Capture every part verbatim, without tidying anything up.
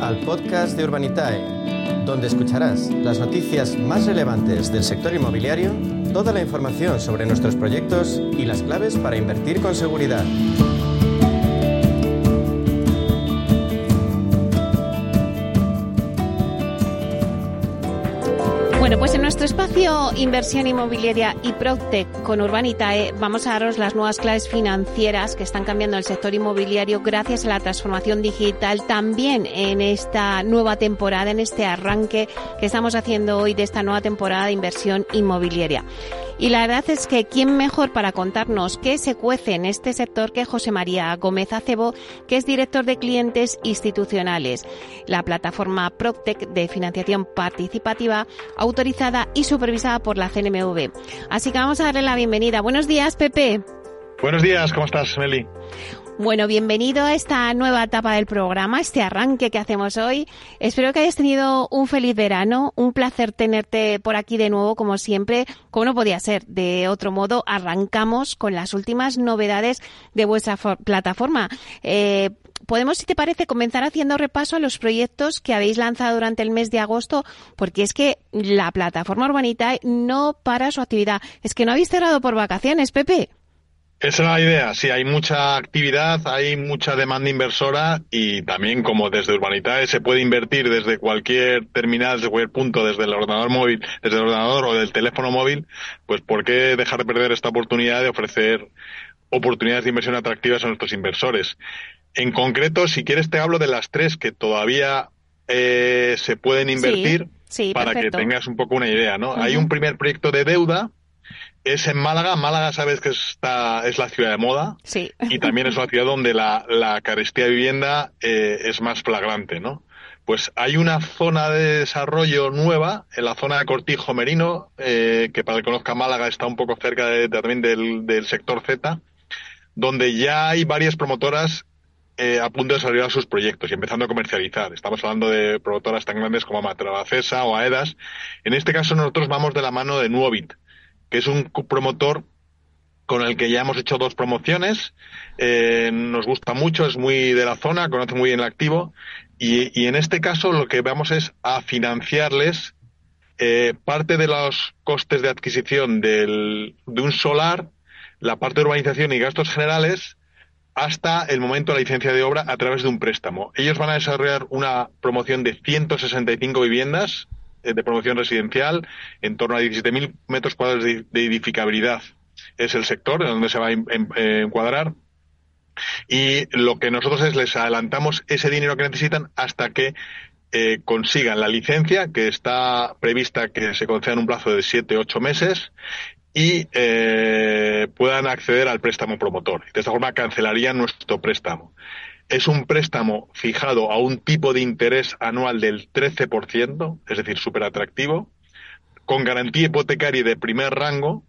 al podcast de Urbanitae, donde escucharás las noticias más relevantes del sector inmobiliario, toda la información sobre nuestros proyectos y las claves para invertir con seguridad. Bueno, pues en nuestro espacio Inversión Inmobiliaria y PropTech con Urbanitae vamos a daros las nuevas claves financieras que están cambiando el sector inmobiliario gracias a la transformación digital también en esta nueva temporada, en este arranque que estamos haciendo hoy de esta nueva temporada de inversión inmobiliaria. Y la verdad es que quién mejor para contarnos qué se cuece en este sector que José María Gómez Acebo, que es director de clientes institucionales, la plataforma PropTech de financiación participativa autorizada y supervisada por la C N M V. Así que vamos a darle la bienvenida. Buenos días, Pepe. Buenos días, ¿cómo estás, Meli? Bueno, bienvenido a esta nueva etapa del programa, este arranque que hacemos hoy. Espero que hayas tenido un feliz verano, un placer tenerte por aquí de nuevo, como siempre. Como no podía ser de otro modo, arrancamos con las últimas novedades de vuestra for- plataforma. Eh, Podemos, si te parece, comenzar haciendo repaso a los proyectos que habéis lanzado durante el mes de agosto, porque es que la plataforma Urbanitae no para su actividad. Es que no habéis cerrado por vacaciones, Pepe. Esa es la idea, sí, hay mucha actividad, hay mucha demanda inversora y también como desde Urbanitae se puede invertir desde cualquier terminal, desde cualquier punto, desde el ordenador móvil, desde el ordenador o del teléfono móvil, pues ¿por qué dejar de perder esta oportunidad de ofrecer oportunidades de inversión atractivas a nuestros inversores? En concreto, si quieres te hablo de las tres que todavía eh, se pueden invertir sí, sí, para perfecto. que tengas un poco una idea, ¿no? Uh-huh. Hay un primer proyecto de deuda. Es en Málaga. Málaga, sabes que está, es la ciudad de moda. Sí. Y también es una ciudad donde la, la carestía de vivienda eh, es más flagrante, ¿no? Pues hay una zona de desarrollo nueva, en la zona de Cortijo Merino, eh, que para el que conozca Málaga está un poco cerca de, de, también del, del sector Z, donde ya hay varias promotoras eh, a punto de desarrollar sus proyectos y empezando a comercializar. Estamos hablando de promotoras tan grandes como Matrabacesa o Aedas. En este caso nosotros vamos de la mano de Nuovit, que es un promotor con el que ya hemos hecho dos promociones, eh, nos gusta mucho, es muy de la zona, conoce muy bien el activo, y, y en este caso lo que vamos es a financiarles eh, parte de los costes de adquisición del, de un solar, la parte de urbanización y gastos generales, hasta el momento de la licencia de obra a través de un préstamo. Ellos van a desarrollar una promoción de ciento sesenta y cinco viviendas de promoción residencial, en torno a diecisiete mil metros cuadrados de, de edificabilidad. Es el sector en donde se va a en, en, encuadrar. Y lo que nosotros es les adelantamos ese dinero que necesitan hasta que eh, consigan la licencia, que está prevista que se conceda en un plazo de siete ocho meses, y eh, puedan acceder al préstamo promotor. De esta forma cancelarían nuestro préstamo. Es un préstamo fijado a un tipo de interés anual del trece por ciento, es decir, súper atractivo, con garantía hipotecaria de primer rango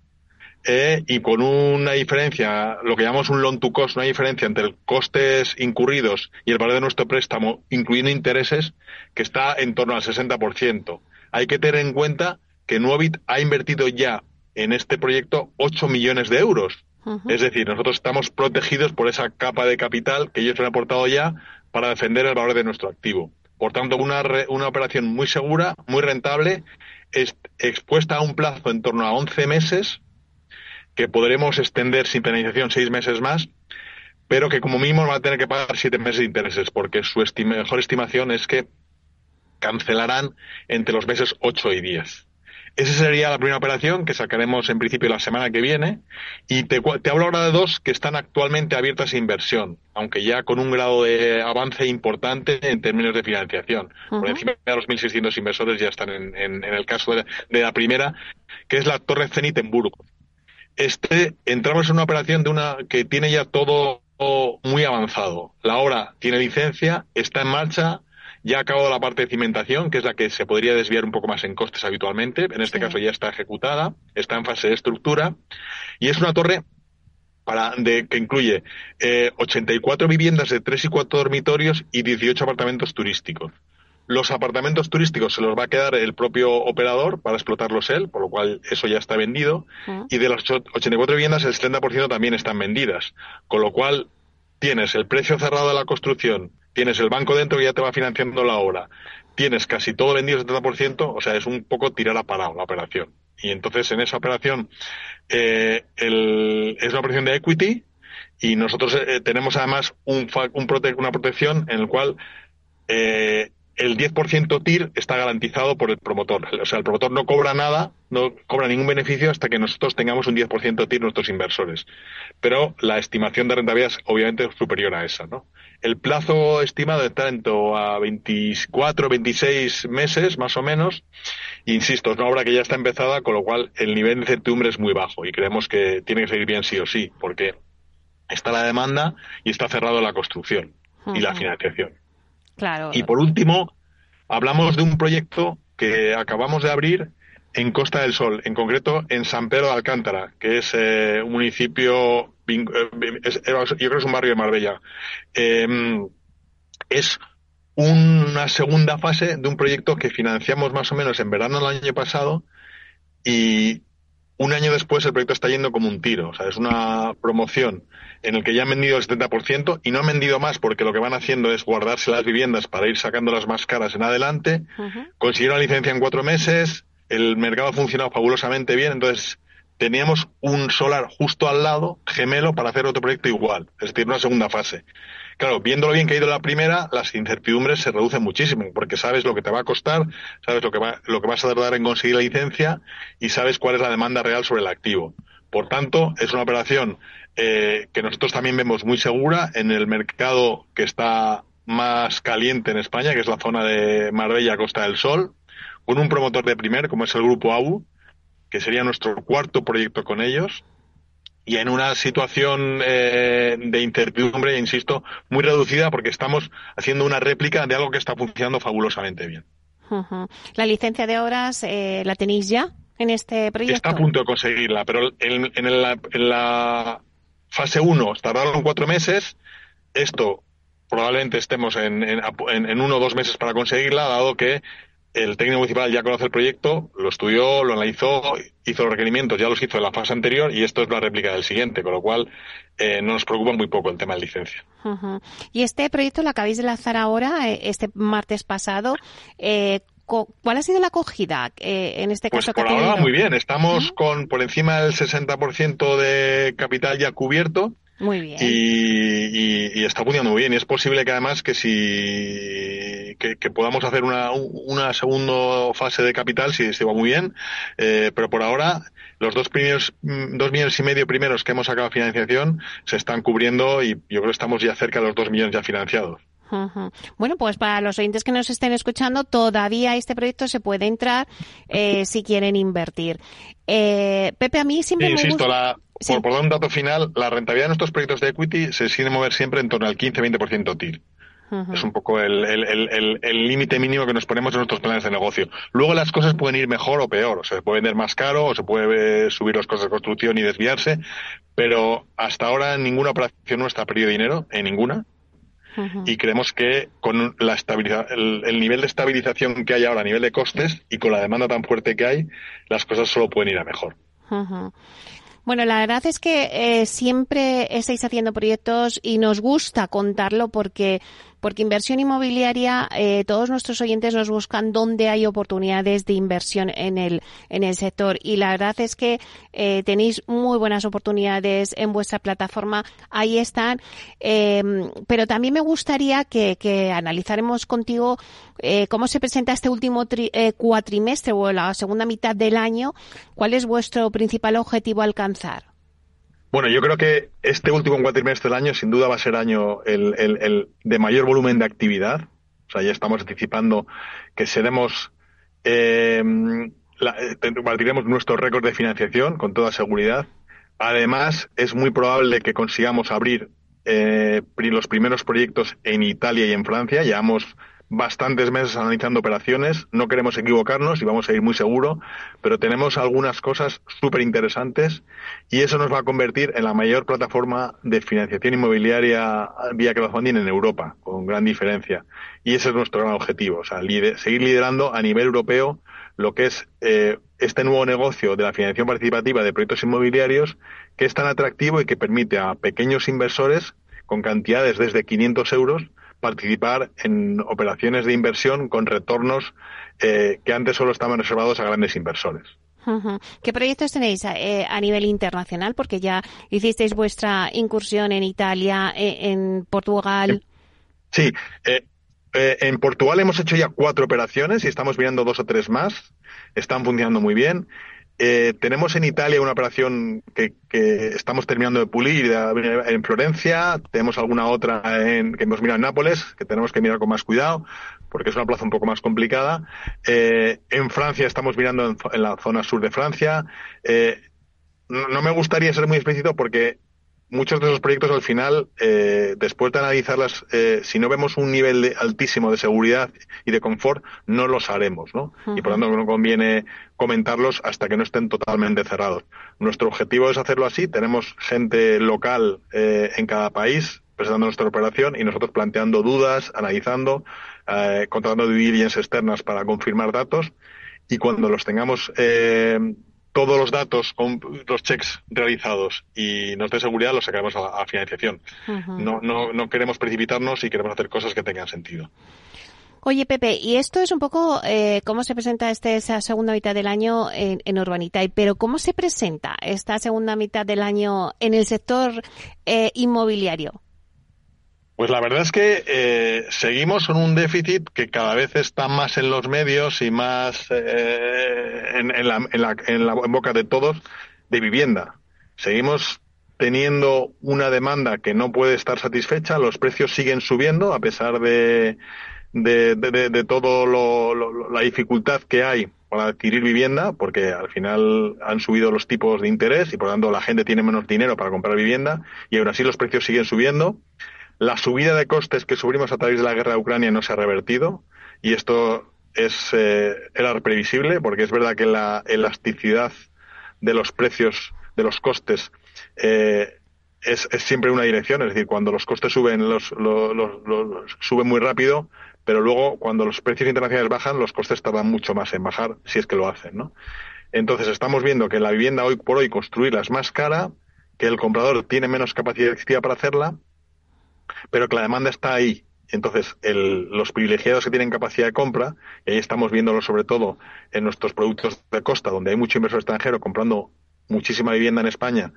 eh, y con una diferencia, lo que llamamos un loan to cost, una diferencia entre los costes incurridos y el valor de nuestro préstamo, incluyendo intereses, que está en torno al sesenta por ciento. Hay que tener en cuenta que Nuovit ha invertido ya en este proyecto ocho millones de euros. Uh-huh. Es decir, nosotros estamos protegidos por esa capa de capital que ellos han aportado ya para defender el valor de nuestro activo. Por tanto, una, re, una operación muy segura, muy rentable, es, expuesta a un plazo en torno a once meses, que podremos extender sin penalización seis meses más, pero que como mínimo van a tener que pagar siete meses de intereses, porque su estima, mejor estimación es que cancelarán entre los meses ocho y diez. Esa sería la primera operación que sacaremos en principio la semana que viene, y te, te hablo ahora de dos que están actualmente abiertas a inversión, aunque ya con un grado de avance importante en términos de financiación. Uh-huh. Por encima de los mil seiscientos inversores ya están en, en, en el caso de la, de la primera, que es la Torre Zenit en Burgos. Este, entramos en una operación de una que tiene ya todo muy avanzado. La obra tiene licencia, está en marcha. Ya ha acabado la parte de cimentación, que es la que se podría desviar un poco más en costes habitualmente. En este sí. caso ya está ejecutada, está en fase de estructura. Y es una torre para de, que incluye eh, ochenta y cuatro viviendas de tres y cuatro dormitorios y dieciocho apartamentos turísticos. Los apartamentos turísticos se los va a quedar el propio operador para explotarlos él, por lo cual eso ya está vendido. Uh-huh. Y de las ochenta y cuatro viviendas, el setenta por ciento también están vendidas. Con lo cual tienes el precio cerrado de la construcción tienes el banco dentro que ya te va financiando la obra, tienes casi todo vendido setenta por ciento, o sea, es un poco tirar a parado la operación. Y entonces en esa operación eh, el, es una operación de equity y nosotros eh, tenemos además un, un prote una protección en el cual eh, el diez por ciento T I R está garantizado por el promotor. O sea, el promotor no cobra nada, no cobra ningún beneficio hasta que nosotros tengamos un diez por ciento T I R nuestros inversores. Pero la estimación de rentabilidad es obviamente superior a esa, ¿no? El plazo estimado está en torno a veinticuatro, veintiséis meses, más o menos. Insisto, es una obra que ya está empezada, con lo cual el nivel de incertidumbre es muy bajo y creemos que tiene que seguir bien sí o sí, porque está la demanda y está cerrado la construcción uh-huh. y la financiación. Claro. Y por último, hablamos de un proyecto que acabamos de abrir en Costa del Sol, en concreto en San Pedro de Alcántara, que es eh, un municipio, es, yo creo que es un barrio de Marbella. Eh, es una segunda fase de un proyecto que financiamos más o menos en verano del año pasado y un año después el proyecto está yendo como un tiro. O sea, es una promoción en el que ya han vendido el setenta por ciento y no han vendido más porque lo que van haciendo es guardarse las viviendas para ir sacándolas más caras en adelante. Uh-huh. Consiguieron la licencia en cuatro meses, el mercado ha funcionado fabulosamente bien, entonces teníamos un solar justo al lado, gemelo, para hacer otro proyecto igual, es decir, una segunda fase. Claro, viendo lo bien que ha ido la primera, las incertidumbres se reducen muchísimo, porque sabes lo que te va a costar, sabes lo que va, lo que vas a tardar en conseguir la licencia y sabes cuál es la demanda real sobre el activo. Por tanto, es una operación eh, que nosotros también vemos muy segura en el mercado que está más caliente en España, que es la zona de Marbella, Costa del Sol, con un promotor de primer, como es el Grupo A U, que sería nuestro cuarto proyecto con ellos, y en una situación eh, de incertidumbre, insisto, muy reducida, porque estamos haciendo una réplica de algo que está funcionando fabulosamente bien. Uh-huh. ¿La licencia de obras eh, la tenéis ya en este proyecto? Está a punto de conseguirla, pero en, en, el, en la fase uno tardaron cuatro meses. Esto probablemente estemos en, en, en uno o dos meses para conseguirla, dado que el técnico municipal ya conoce el proyecto, lo estudió, lo analizó, hizo los requerimientos, ya los hizo en la fase anterior y esto es la réplica del siguiente, con lo cual eh, no nos preocupa muy poco el tema de licencia. Uh-huh. Y este proyecto lo acabáis de lanzar ahora, este martes pasado. Eh, ¿Cuál ha sido la acogida eh, en este caso? Pues por ahora muy bien, estamos ¿Mm? con por encima del sesenta por ciento de capital ya cubierto. Muy bien. Y, y, y está funcionando muy bien. Y es posible que además que si que, que podamos hacer una, una segunda fase de capital si, si va muy bien. Eh, pero por ahora los dos primeros, dos millones y medio primeros que hemos sacado de financiación se están cubriendo y yo creo que estamos ya cerca de los dos millones ya financiados. Uh-huh. Bueno, pues para los oyentes que nos estén escuchando, todavía este proyecto se puede entrar eh, si quieren invertir. Eh, Pepe, a mí siempre sí, me insisto, gusta... la, sí. por, por dar un dato final, la rentabilidad de nuestros proyectos de equity se sigue mover siempre en torno al quince a veinte por ciento T I R. Uh-huh. Es un poco el el límite mínimo que nos ponemos en nuestros planes de negocio. Luego las cosas pueden ir mejor o peor, o sea, se puede vender más caro o se puede subir los costos de construcción y desviarse, pero hasta ahora ninguna operación nuestra ha perdido dinero, en ninguna. Uh-huh. Y creemos que con la estabilidad, el, el nivel de estabilización que hay ahora a nivel de costes y con la demanda tan fuerte que hay, las cosas solo pueden ir a mejor. Uh-huh. Bueno, la verdad es que eh, siempre estáis haciendo proyectos y nos gusta contarlo porque porque inversión inmobiliaria, eh, todos nuestros oyentes nos buscan dónde hay oportunidades de inversión en el en el sector y la verdad es que eh, tenéis muy buenas oportunidades en vuestra plataforma, ahí están, eh, pero también me gustaría que, que analizáramos contigo eh, cómo se presenta este último tri, eh, cuatrimestre o la segunda mitad del año, cuál es vuestro principal objetivo a alcanzar. Bueno, yo creo que este último cuatrimestre del año sin duda va a ser año el, el, el de mayor volumen de actividad. O sea, ya estamos anticipando que seremos, eh, la, batiremos nuestro récord de financiación con toda seguridad. Además, es muy probable que consigamos abrir eh, los primeros proyectos en Italia y en Francia. Llevamos bastantes meses analizando operaciones, no queremos equivocarnos y vamos a ir muy seguro, pero tenemos algunas cosas súper interesantes y eso nos va a convertir en la mayor plataforma de financiación inmobiliaria vía crowdfunding en Europa, con gran diferencia. Y ese es nuestro gran objetivo, o sea, lider- seguir liderando a nivel europeo lo que es eh, este nuevo negocio de la financiación participativa de proyectos inmobiliarios que es tan atractivo y que permite a pequeños inversores con cantidades desde quinientos euros participar en operaciones de inversión con retornos eh, que antes solo estaban reservados a grandes inversores. Uh-huh. ¿Qué proyectos tenéis eh, a nivel internacional? Porque ya hicisteis vuestra incursión en Italia, eh, en Portugal. Sí, eh, eh, en Portugal hemos hecho ya cuatro operaciones y estamos mirando dos o tres más. Están funcionando muy bien. Eh, tenemos en Italia una operación que, que estamos terminando de pulir en Florencia. Tenemos alguna otra en, que hemos mirado en Nápoles, que tenemos que mirar con más cuidado, porque es una plaza un poco más complicada. Eh, en Francia estamos mirando en, en la zona sur de Francia. Eh, no, no me gustaría ser muy explícito porque muchos de esos proyectos al final, eh, después de analizarlas, eh, si no vemos un nivel de, altísimo de seguridad y de confort, no los haremos, ¿no? Uh-huh. Y por lo tanto no conviene comentarlos hasta que no estén totalmente cerrados. Nuestro objetivo es hacerlo así. Tenemos gente local eh, en cada país presentando nuestra operación y nosotros planteando dudas, analizando, eh, contratando due diligence externas para confirmar datos, y cuando los tengamos eh, todos los datos con los checks realizados y nos dé seguridad, los sacaremos a, a financiación. Uh-huh. No, no, no queremos precipitarnos y queremos hacer cosas que tengan sentido. Oye, Pepe, y esto es un poco eh, cómo se presenta este, esa segunda mitad del año en, en Urbanitae, pero ¿cómo se presenta esta segunda mitad del año en el sector eh, inmobiliario? Pues la verdad es que eh, seguimos con un déficit que cada vez está más en los medios y más eh, en, en, la, en, la, en la en boca de todos, de vivienda. Seguimos teniendo una demanda que no puede estar satisfecha, los precios siguen subiendo a pesar de, de, de, de, de todo lo, lo, la dificultad que hay para adquirir vivienda, porque al final han subido los tipos de interés y por lo tanto la gente tiene menos dinero para comprar vivienda y aún así los precios siguen subiendo. La subida de costes que sufrimos a través de la guerra de Ucrania no se ha revertido y esto es eh, era previsible porque es verdad que la elasticidad de los precios, de los costes, eh, es, es siempre una dirección. Es decir, cuando los costes suben, los, los, los, los suben muy rápido, pero luego cuando los precios internacionales bajan, los costes tardan mucho más en bajar, si es que lo hacen, ¿no? Entonces estamos viendo que la vivienda hoy por hoy construirla es más cara, que el comprador tiene menos capacidad para hacerla, pero que la demanda está ahí. Entonces, el, los privilegiados que tienen capacidad de compra, y ahí estamos viéndolo sobre todo en nuestros productos de costa, donde hay mucho inversor extranjero comprando muchísima vivienda en España.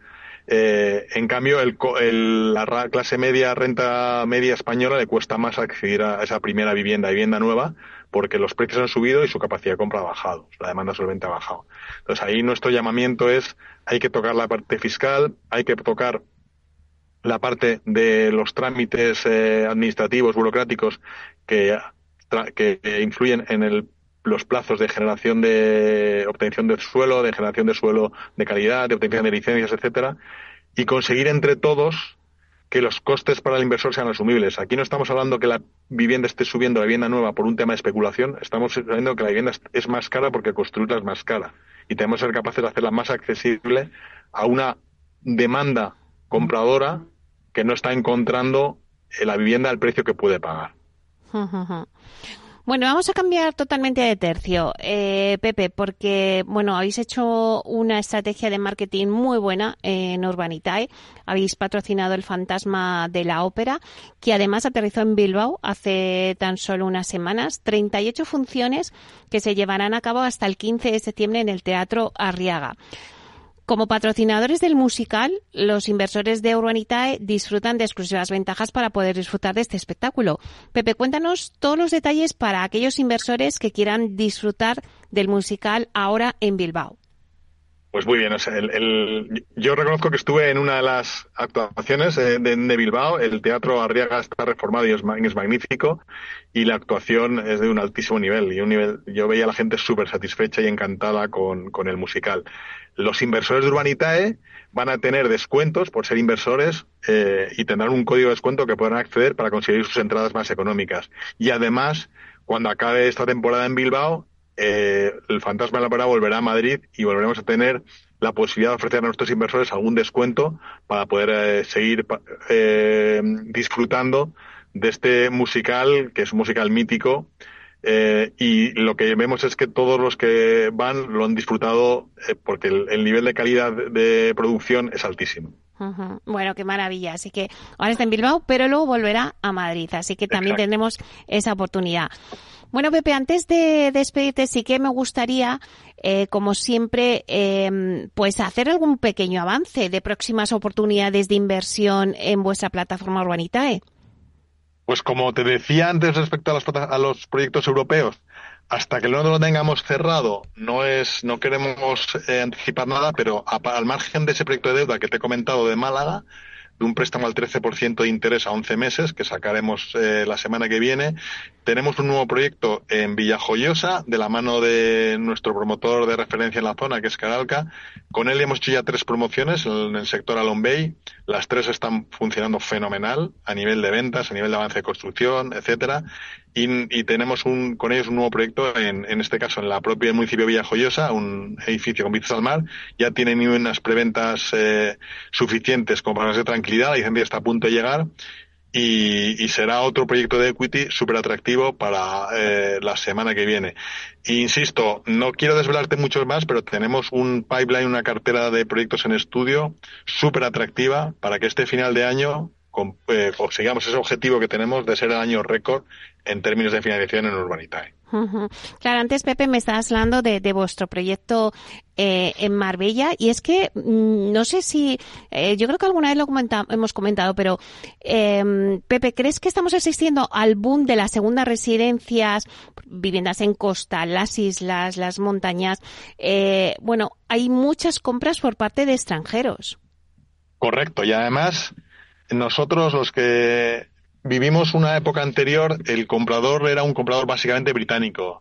Eh, en cambio, el, el, la clase media, renta media española, le cuesta más acceder a esa primera vivienda, vivienda nueva, porque los precios han subido y su capacidad de compra ha bajado, la demanda solvente ha bajado. Entonces, ahí nuestro llamamiento es, hay que tocar la parte fiscal, hay que tocar la parte de los trámites eh, administrativos, burocráticos, que, que influyen en el, los plazos de generación de obtención del suelo, de generación de suelo de calidad, de obtención de licencias, etcétera, y conseguir entre todos que los costes para el inversor sean asumibles. Aquí no estamos hablando que la vivienda esté subiendo, la vivienda nueva, por un tema de especulación, estamos viendo que la vivienda es más cara porque construirla es más cara, y tenemos que ser capaces de hacerla más accesible a una demanda compradora que no está encontrando la vivienda al precio que puede pagar. Bueno, vamos a cambiar totalmente de tercio, eh, Pepe, porque, bueno, habéis hecho una estrategia de marketing muy buena en Urbanitae. Habéis patrocinado el Fantasma de la Ópera, que además aterrizó en Bilbao hace tan solo unas semanas. treinta y ocho funciones que se llevarán a cabo hasta el quince de septiembre en el Teatro Arriaga. Como patrocinadores del musical, los inversores de Urbanitae disfrutan de exclusivas ventajas para poder disfrutar de este espectáculo. Pepe, cuéntanos todos los detalles para aquellos inversores que quieran disfrutar del musical ahora en Bilbao. Pues muy bien, o sea, el, el, yo reconozco que estuve en una de las actuaciones de, de, de Bilbao. El Teatro Arriaga está reformado y es, es magnífico, y la actuación es de un altísimo nivel. Y un nivel, yo veía a la gente súper satisfecha y encantada con, con el musical. Los inversores de Urbanitae van a tener descuentos por ser inversores eh, y tendrán un código de descuento que podrán acceder para conseguir sus entradas más económicas. Y además, cuando acabe esta temporada en Bilbao, Eh, el Fantasma de la Ópera volverá a Madrid y volveremos a tener la posibilidad de ofrecer a nuestros inversores algún descuento para poder eh, seguir eh, disfrutando de este musical, que es un musical mítico, Eh, y lo que vemos es que todos los que van lo han disfrutado eh, porque el, el nivel de calidad de producción es altísimo. Uh-huh. Bueno, qué maravilla. Así que ahora está en Bilbao, pero luego volverá a Madrid. Así que también Exacto. tendremos esa oportunidad. Bueno, Pepe, antes de despedirte, sí que me gustaría, eh, como siempre, eh, pues hacer algún pequeño avance de próximas oportunidades de inversión en vuestra plataforma Urbanitae. Pues como te decía antes respecto a los, a los proyectos europeos, hasta que no lo tengamos cerrado, no es, no queremos eh, anticipar nada, pero a, al margen de ese proyecto de deuda que te he comentado de Málaga, de un préstamo al trece por ciento de interés a once meses, que sacaremos eh, la semana que viene. Tenemos un nuevo proyecto en Villajoyosa, de la mano de nuestro promotor de referencia en la zona, que es Caralca. Con él hemos hecho ya tres promociones en el sector Alon Bay. Las tres están funcionando fenomenal, a nivel de ventas, a nivel de avance de construcción, etcétera. Y, y tenemos un, con ellos un nuevo proyecto, en, en este caso en la propia municipio de Villajoyosa, un edificio con vistas al mar. Ya tienen unas preventas eh, suficientes como para darse tranquilidad, la licencia está a punto de llegar. Y, y será otro proyecto de equity súper atractivo para eh, la semana que viene. E insisto, no quiero desvelarte muchos más, pero tenemos un pipeline, una cartera de proyectos en estudio súper atractiva para que este final de año con, eh, consigamos ese objetivo que tenemos de ser el año récord en términos de financiación en Urbanitae. Uh-huh. Claro, antes, Pepe, me estabas hablando de, de vuestro proyecto eh, en Marbella, y es que mmm, no sé si, eh, yo creo que alguna vez lo comenta, hemos comentado, pero eh, Pepe, ¿crees que estamos asistiendo al boom de las segundas residencias, viviendas en costa, las islas, las montañas? Eh, bueno, hay muchas compras por parte de extranjeros. Correcto, y además nosotros los que vivimos una época anterior, el comprador era un comprador básicamente británico,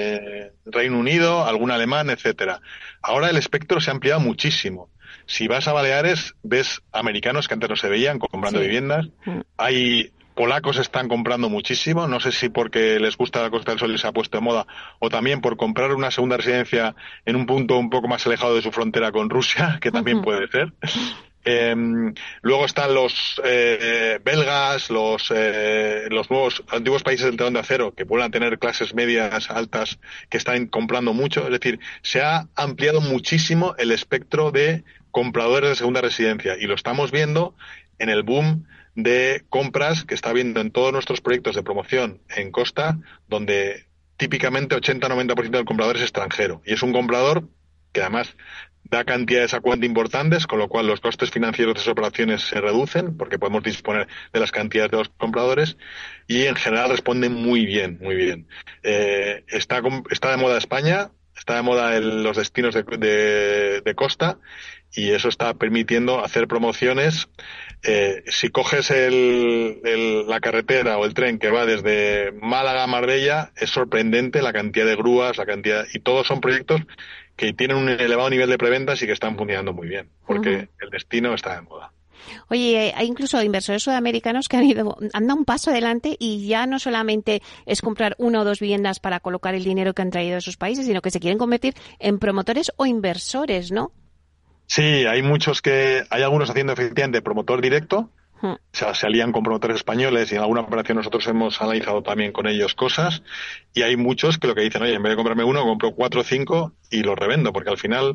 de hmm. Reino Unido, algún alemán, etcétera. Ahora el espectro se ha ampliado muchísimo. Si vas a Baleares, ves americanos que antes no se veían comprando sí. viviendas. Hmm. Hay polacos están comprando muchísimo, no sé si porque les gusta la Costa del Sol y se ha puesto de moda, o también por comprar una segunda residencia en un punto un poco más alejado de su frontera con Rusia, que también uh-huh. puede ser. Eh, luego están los eh, belgas, los eh, los nuevos antiguos países del telón de acero que vuelven a tener clases medias altas que están comprando mucho. Es decir, se ha ampliado muchísimo el espectro de compradores de segunda residencia y lo estamos viendo en el boom de compras que está habiendo en todos nuestros proyectos de promoción en costa, donde típicamente ochenta a noventa por ciento del comprador es extranjero y es un comprador que además da cantidades a cuenta importantes, con lo cual los costes financieros de esas operaciones se reducen porque podemos disponer de las cantidades de los compradores y en general responden muy bien, muy bien. Eh, está, está de moda España, está de moda el, los destinos de, de, de costa y eso está permitiendo hacer promociones. Eh, si coges el, el, la carretera o el tren que va desde Málaga a Marbella, es sorprendente la cantidad de grúas, la cantidad, y todos son proyectos que tienen un elevado nivel de preventas y que están funcionando muy bien, porque uh-huh. el destino está de moda. Oye, hay incluso inversores sudamericanos que han ido, han dado un paso adelante y ya no solamente es comprar una o dos viviendas para colocar el dinero que han traído de sus países, sino que se quieren convertir en promotores o inversores, ¿no? Sí, hay muchos que, hay algunos haciendo efectivamente promotor directo, o sea, se alían con promotores españoles y en alguna operación nosotros hemos analizado también con ellos cosas y hay muchos que lo que dicen, oye, en vez de comprarme uno, compro cuatro o cinco y los revendo, porque al final,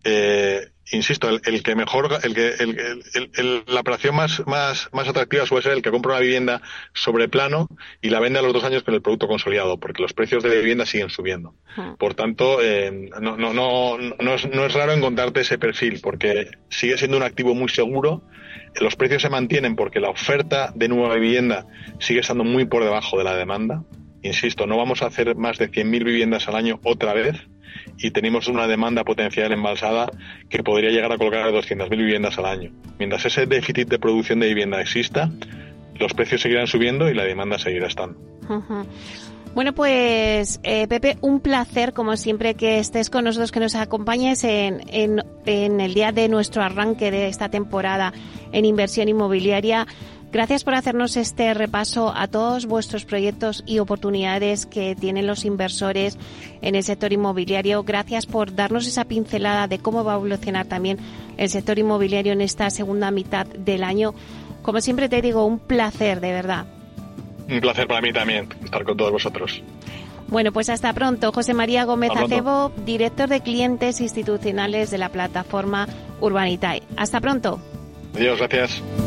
eh, insisto, el, el que mejor, el que el, el, el, la operación más, más, más atractiva suele ser el que compra una vivienda sobre plano y la vende a los dos años con el producto consolidado, porque los precios de vivienda siguen subiendo. Por tanto, eh, no, no, no, no, es, no es raro encontrarte ese perfil, porque sigue siendo un activo muy seguro. Los precios se mantienen porque la oferta de nueva vivienda sigue estando muy por debajo de la demanda. Insisto, no vamos a hacer más de cien mil viviendas al año otra vez y tenemos una demanda potencial embalsada que podría llegar a colocar doscientas mil viviendas al año. Mientras ese déficit de producción de vivienda exista, los precios seguirán subiendo y la demanda seguirá estando. Uh-huh. Bueno, pues eh, Pepe, un placer como siempre que estés con nosotros, que nos acompañes en, en, en el día de nuestro arranque de esta temporada en inversión inmobiliaria. Gracias por hacernos este repaso a todos vuestros proyectos y oportunidades que tienen los inversores en el sector inmobiliario. Gracias por darnos esa pincelada de cómo va a evolucionar también el sector inmobiliario en esta segunda mitad del año. Como siempre te digo, un placer, de verdad. Un placer para mí también estar con todos vosotros. Bueno, pues hasta pronto. José María Gómez Hasta Acebo, director de clientes institucionales de la plataforma Urbanitae. Hasta pronto. Adiós, gracias.